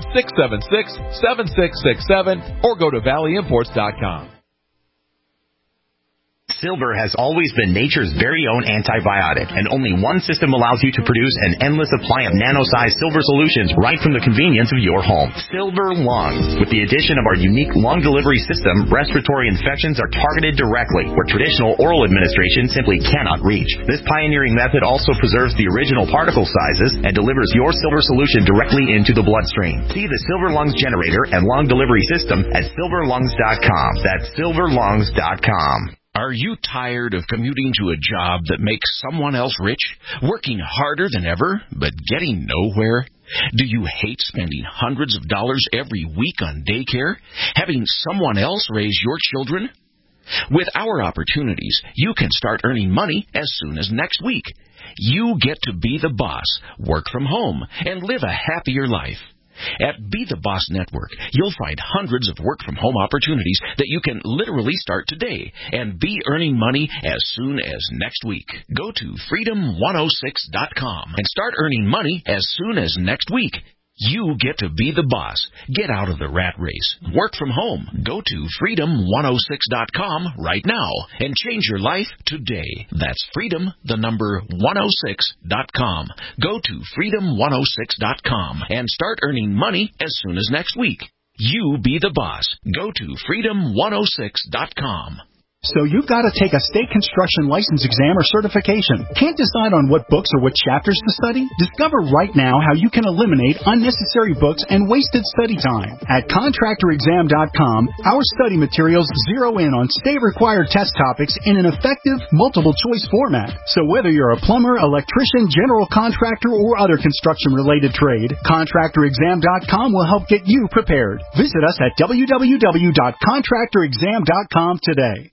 800-676-7667 or go to valleyimports.com. Silver has always been nature's very own antibiotic, and only one system allows you to produce an endless supply of nano-sized silver solutions right from the convenience of your home. Silver Lungs. With the addition of our unique lung delivery system, respiratory infections are targeted directly, where traditional oral administration simply cannot reach. This pioneering method also preserves the original particle sizes and delivers your silver solution directly into the bloodstream. See the Silver Lungs generator and lung delivery system at silverlungs.com. That's silverlungs.com. Are you tired of commuting to a job that makes someone else rich, working harder than ever, but getting nowhere? Do you hate spending hundreds of dollars every week on daycare, having someone else raise your children? With our opportunities, you can start earning money as soon as next week. You get to be the boss, work from home, and live a happier life. At Be the Boss Network, you'll find hundreds of work-from-home opportunities that you can literally start today and be earning money as soon as next week. Go to freedom106.com and start earning money as soon as next week. You get to be the boss. Get out of the rat race. Work from home. Go to freedom106.com right now and change your life today. That's freedom106.com. Go to freedom106.com and start earning money as soon as next week. You be the boss. Go to freedom106.com. So you've got to take a state construction license exam or certification. Can't decide on what books or what chapters to study? Discover right now how you can eliminate unnecessary books and wasted study time. At contractorexam.com, our study materials zero in on state-required test topics in an effective, multiple-choice format. So whether you're a plumber, electrician, general contractor, or other construction-related trade, contractorexam.com will help get you prepared. Visit us at www.contractorexam.com today.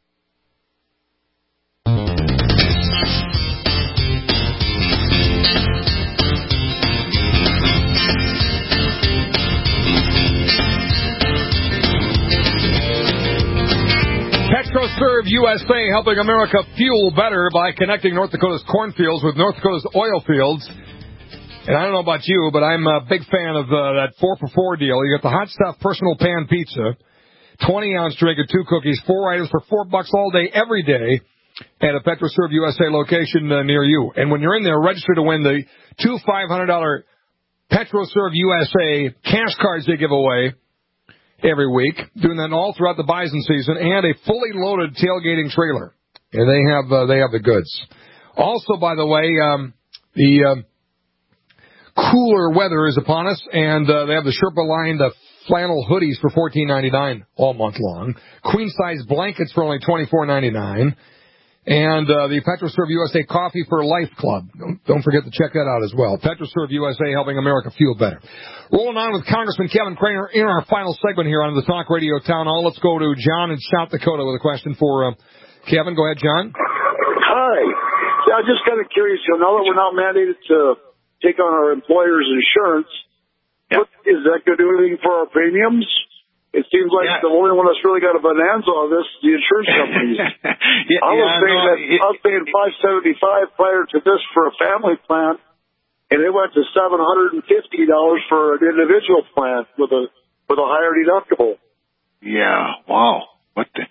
PetroServe USA, helping America fuel better by connecting North Dakota's cornfields with North Dakota's oil fields. And I don't know about you, but I'm a big fan of that 4-for-4 deal. You get the hot stuff personal pan pizza, 20-ounce drink and 2 cookies, 4 items for $4 all day, every day, at a PetroServe USA location near you. And when you're in there, register to win the 2 $500 PetroServe USA cash cards they give away every week, doing that all throughout the bison season, and a fully loaded tailgating trailer. And they have the goods. Also, by the way, the cooler weather is upon us, and they have the Sherpa-lined flannel hoodies for $14.99 all month long. Queen-size blankets for only $24.99. And the PetroServe USA Coffee for Life Club. Don't forget to check that out as well. PetroServe USA, helping America fuel better. Rolling on with Congressman Kevin Craner in our final segment here on the Talk Radio Town Hall. Let's go to John in South Dakota with a question for Kevin. Go ahead, John. Hi. Yeah, I'm just kind of curious. Now that we're not mandated to take on our employer's insurance, what is that going to do anything for our premiums? It seems like the only one that's really got a bonanza on this is the insurance companies. I was paying $575 prior to this for a family plan, and it went to $750 for an individual plan with a higher deductible. Yeah. Wow. What the?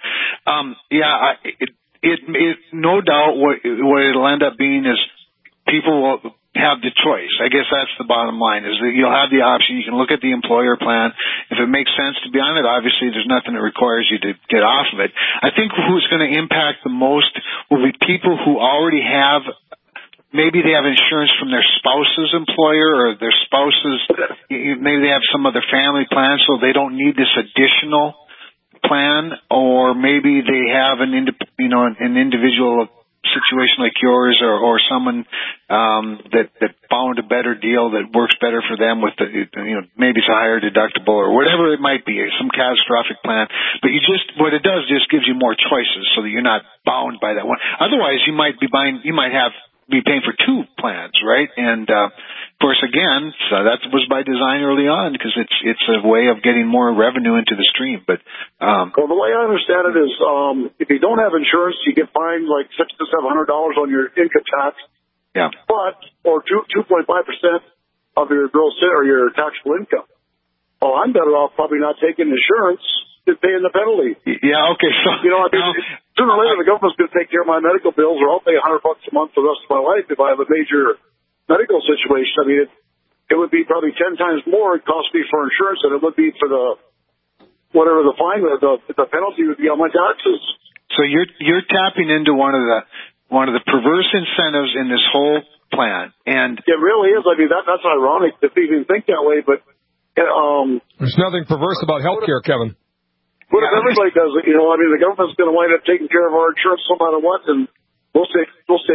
It no doubt what it'll end up being is people will have the choice. I guess that's the bottom line, is that you'll have the option. You can look at the employer plan. If it makes sense to be on it, obviously there's nothing that requires you to get off of it. I think who's going to impact the most will be people who already have, maybe they have insurance from their spouse's employer, or their spouse's, maybe they have some other family plan, so they don't need this additional plan, or maybe they have an individual situation like yours, or someone that found a better deal that works better for them with maybe it's a higher deductible or whatever it might be, some catastrophic plan. But what it does just gives you more choices so that you're not bound by that one. Otherwise, you might be paying for two plans, right? And of course, again, so that was by design early on, because it's a way of getting more revenue into the stream. But well, the way I understand it is, if you don't have insurance, you get fined like $600 to $700 on your income tax. Yeah. Or 2.5% of your gross or your taxable income. Oh, I'm better off probably not taking insurance than paying the penalty. Yeah. Okay. So sooner or later the government's going to take care of my medical bills, or I'll pay $100 a month for the rest of my life if I have a major medical situation. I mean, it would be probably 10 times more it cost me for insurance than it would be for whatever the fine, the penalty would be on my taxes. So you're tapping into one of the perverse incentives in this whole plan, and it really is. I mean, that's ironic to even think that way, but there's nothing perverse about healthcare, Kevin. What if everybody does it? I mean, the government's going to wind up taking care of our insurance no matter what, and we'll say.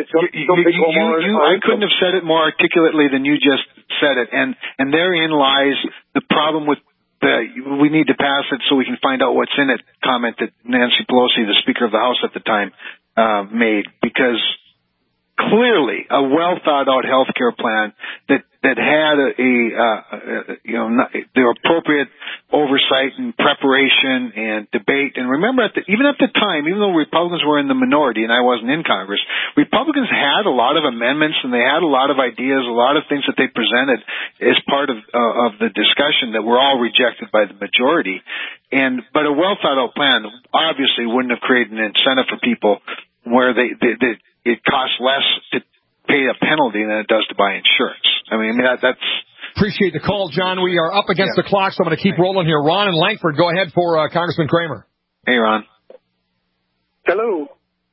I couldn't have said it more articulately than you just said it, and therein lies the problem with we need to pass it so we can find out what's in it comment that Nancy Pelosi, the Speaker of the House at the time, made, because clearly a well thought out health care plan that had the appropriate oversight and preparation and debate. And remember, even at the time, even though Republicans were in the minority and I wasn't in Congress, Republicans had a lot of amendments and they had a lot of ideas, a lot of things that they presented as part of the discussion that were all rejected by the majority. But a well thought out plan obviously wouldn't have created an incentive for people where it costs less to pay a penalty than it does to buy insurance. I mean, that's... Appreciate the call, John. We are up against the clock, so I'm going to keep rolling here. Ron in Langford, go ahead for Congressman Kramer. Hey, Ron. Hello.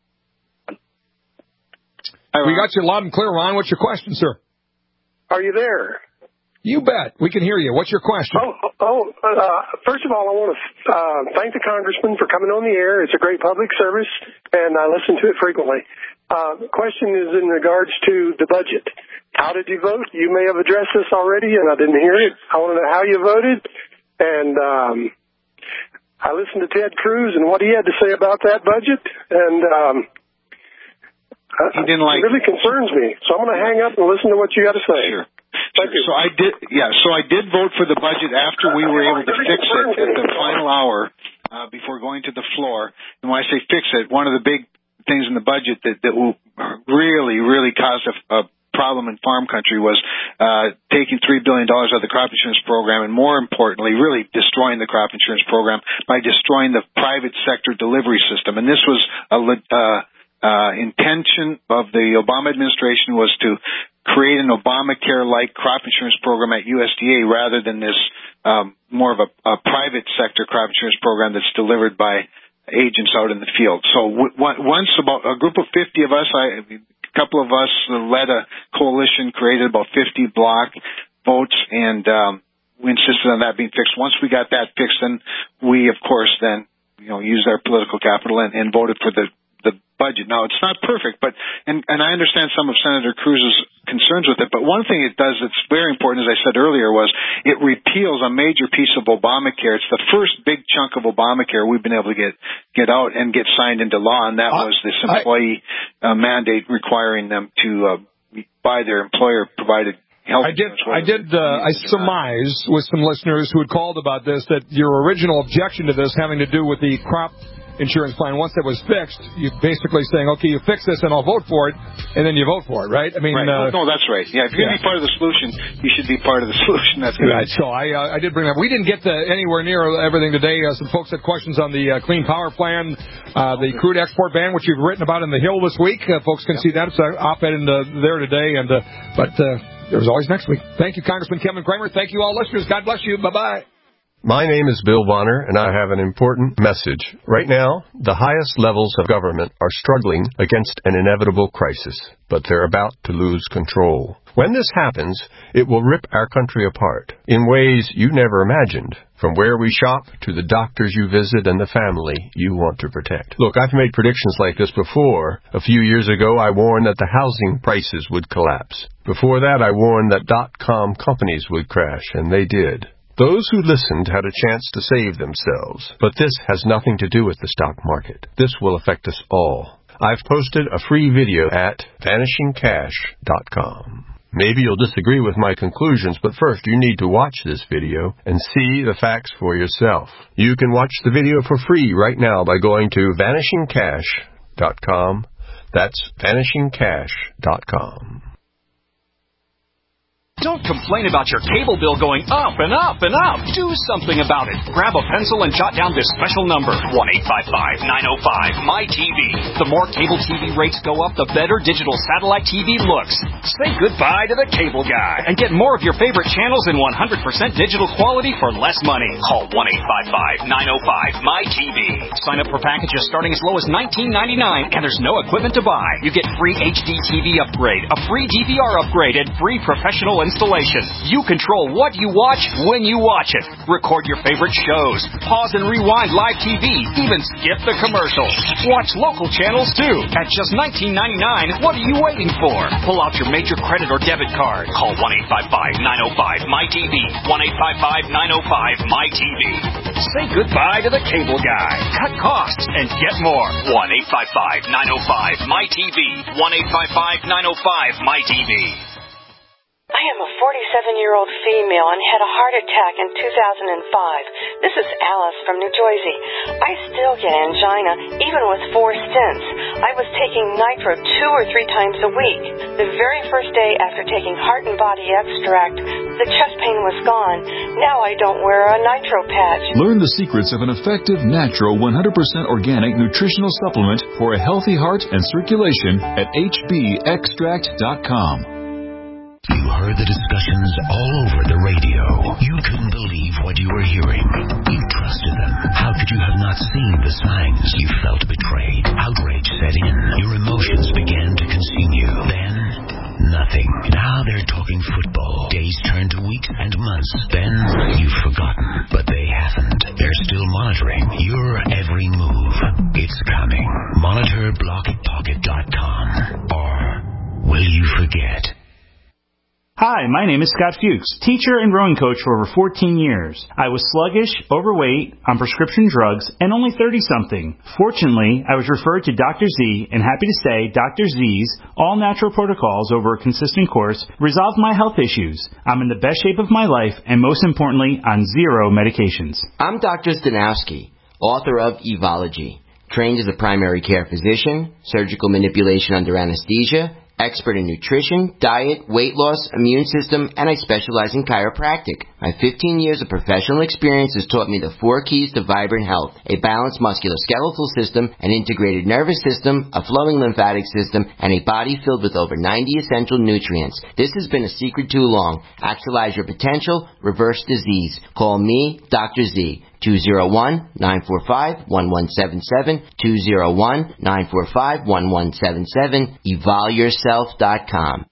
Hi, Ron. We got you loud and clear, Ron. What's your question, sir? Are you there? You bet. We can hear you. What's your question? First of all, I want to thank the congressman for coming on the air. It's a great public service, and I listen to it frequently. The question is in regards to the budget. How did you vote? You may have addressed this already, and I didn't hear it. I want to know how you voted. And I listened to Ted Cruz and what he had to say about that budget, and he didn't like it really concerns me. So I'm going to hang up and listen to what you got to say. Sure. So I did vote for the budget after we were able to fix it at the final hour before going to the floor. And when I say fix it, one of the big things in the budget that will really cause a problem in farm country was taking $3 billion out of the crop insurance program, and more importantly, really destroying the crop insurance program by destroying the private sector delivery system. And this was intention of the Obama administration was to create an Obamacare-like crop insurance program at USDA rather than this more of a private sector crop insurance program that's delivered by agents out in the field. So once about a group of 50 of us, a couple of us led a coalition, created about 50 block votes, and we insisted on that being fixed. Once we got that fixed, then we, of course, used our political capital and voted for the budget. Now, it's not perfect, and I understand some of Senator Cruz's concerns with it, but one thing it does that's very important, as I said earlier, was it repeals a major piece of Obamacare. It's the first big chunk of Obamacare we've been able to get out and get signed into law, and that was this employee mandate requiring them to buy their employer-provided health I insurance. surmise with some listeners who had called about this that your original objection to this having to do with the crop insurance plan, once that was fixed, you're basically saying, okay, you fix this and I'll vote for it, and then you vote for it, right? I mean, right. No, that's right. Yeah, if you're going to be part of the solution, you should be part of the solution. That's good. Right. So I did bring that up. We didn't get anywhere near everything today. Some folks had questions on the Clean Power Plan, the crude export ban, which you've written about in the Hill this week. Folks can see that. It's an op-ed there today. But there's always next week. Thank you, Congressman Kevin Cramer. Thank you, all listeners. God bless you. Bye-bye. My name is Bill Bonner, and I have an important message. Right now, the highest levels of government are struggling against an inevitable crisis, but they're about to lose control. When this happens, it will rip our country apart in ways you never imagined, from where we shop to the doctors you visit and the family you want to protect. Look, I've made predictions like this before. A few years ago, I warned that the housing prices would collapse. Before that, I warned that .com companies would crash, and they did. Those who listened had a chance to save themselves, but this has nothing to do with the stock market. This will affect us all. I've posted a free video at vanishingcash.com. Maybe you'll disagree with my conclusions, but first you need to watch this video and see the facts for yourself. You can watch the video for free right now by going to vanishingcash.com. That's vanishingcash.com. Don't complain about your cable bill going up and up and up. Do something about it. Grab a pencil and jot down this special number, 1-855-905-MY-TV. The more cable TV rates go up, the better digital satellite TV looks. Say goodbye to the cable guy and get more of your favorite channels in 100% digital quality for less money. Call 1-855-905-MY-TV. Sign up for packages starting as low as $19.99, and there's no equipment to buy. You get free HD TV upgrade, a free DVR upgrade, and free professional installation. You control what you watch when you watch it. Record your favorite shows. Pause and rewind live TV. Even skip the commercials. Watch local channels too. At just $19.99, what are you waiting for? Pull out your major credit or debit card. Call 1-855-905-MY-TV. 1-855-905-MY-TV. Say goodbye to the cable guy. Cut costs and get more. 1-855-905-MY-TV. 1-855-905-MY-TV. I am a 47-year-old female and had a heart attack in 2005. This is Alice from New Jersey. I still get angina, even with 4 stents. I was taking nitro 2 or 3 times a week. The very first day after taking Heart and Body Extract, the chest pain was gone. Now I don't wear a nitro patch. Learn the secrets of an effective, natural, 100% organic nutritional supplement for a healthy heart and circulation at hbextract.com. You heard the discussions all over the radio. You couldn't believe what you were hearing. You trusted them. How could you have not seen the signs? You felt betrayed. Outrage set in. Your emotions began to consume you. Then, nothing. Now they're talking football. Days turn to weeks and months. Then, you've forgotten. But they haven't. They're still monitoring your every move. It's coming. Monitor blockitpocket.com. Or will you forget? Hi, my name is Scott Fuchs, teacher and rowing coach for over 14 years. I was sluggish, overweight, on prescription drugs, and only 30-something. Fortunately, I was referred to Dr. Z, and happy to say Dr. Z's all-natural protocols over a consistent course resolved my health issues. I'm in the best shape of my life, and most importantly, on 0 medications. I'm Dr. Stanowski, author of Evology, trained as a primary care physician, surgical manipulation under anesthesia, expert in nutrition, diet, weight loss, immune system, and I specialize in chiropractic. My 15 years of professional experience has taught me the 4 keys to vibrant health: a balanced musculoskeletal system, an integrated nervous system, a flowing lymphatic system, and a body filled with over 90 essential nutrients. This has been a secret too long. Actualize your potential, reverse disease. Call me, Dr. Z. 201-945-1177, 201-945-1177, evolveyourself.com.